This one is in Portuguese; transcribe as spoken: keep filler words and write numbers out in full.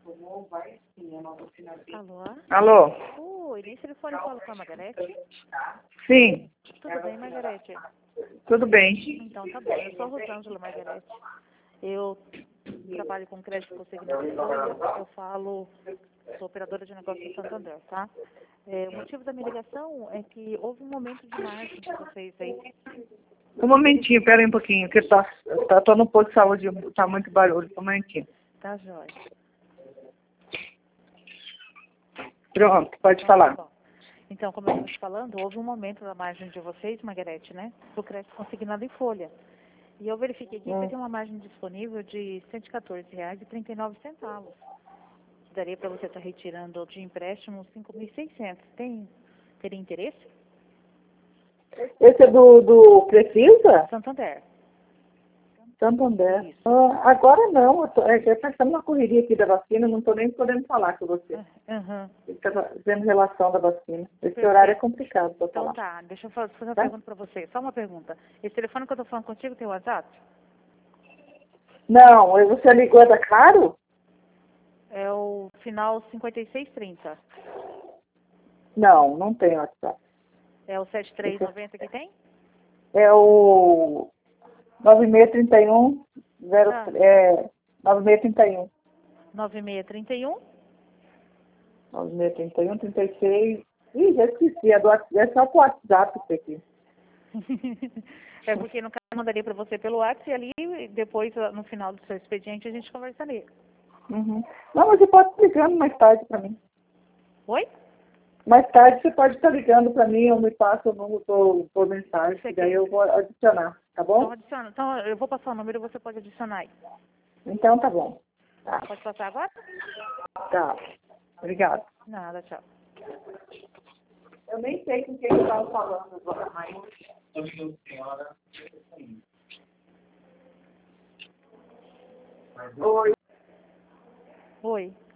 Alô? Alô? Oi, nesse telefone eu falo com a Margarete? Sim, Tudo bem, Margarete? tudo bem. Então tá bom, eu sou a Rosângela Margarete. Eu trabalho com crédito consignado em folha, eu falo, sou operadora de negócio do Santander, tá? É, o motivo da minha ligação é que houve um momento de margem de vocês aí. Um momentinho, pera aí um pouquinho, que tá, tá, tô no posto de saúde, tá muito barulho, um momentinho. Tá, jóia? Pronto, pode Então, falar. tá bom. Então, como eu estava te falando, houve um momento da margem de vocês, Margarete, né? Do crédito consignado em folha. E eu verifiquei aqui que Hum. tem uma margem disponível de cento e quatorze reais e trinta e nove centavos. Daria para você estar retirando de empréstimo cinco mil e seiscentos. Tem, teria interesse? Esse é do, do Precisa? Santander. Santander. Isso. Ah, agora não, eu tô, é, é passando uma correria aqui da vacina, não estou nem podendo falar com você. Ah, Aham. Estava vendo relação da vacina. Esse Perfeito. horário é complicado para Então falar. tá, deixa eu fa- fazer uma Tá? pergunta para você. Só uma pergunta. Esse telefone que eu estou falando contigo tem WhatsApp? Não, e você ligou da Claro? É o final cinquenta e seis trinta. Não, não tem WhatsApp. É o sete três noventa que tem? É o nove seis três um, zero, Ah. é, nove seis três um. nove seis três um? nove seis três um, trinta e seis. Ih, já esqueci, é, do, Whats- é só pro WhatsApp isso aqui. É porque no caso eu mandaria para você pelo WhatsApp e ali depois no final do seu expediente a gente conversaria. Uhum. Não, mas você pode estar ligando mais tarde para mim. Oi? Mais tarde você pode estar ligando para mim, eu me passo o número por, por mensagem, Você e daí quer? eu vou adicionar, tá Então bom? adiciona. Então eu vou passar o número e você pode adicionar aí. Então tá bom. Tá, Pode passar agora? tá. Obrigada. Nada, tchau. Eu nem sei com quem eu estava falando agora, mas... Oi. Oi.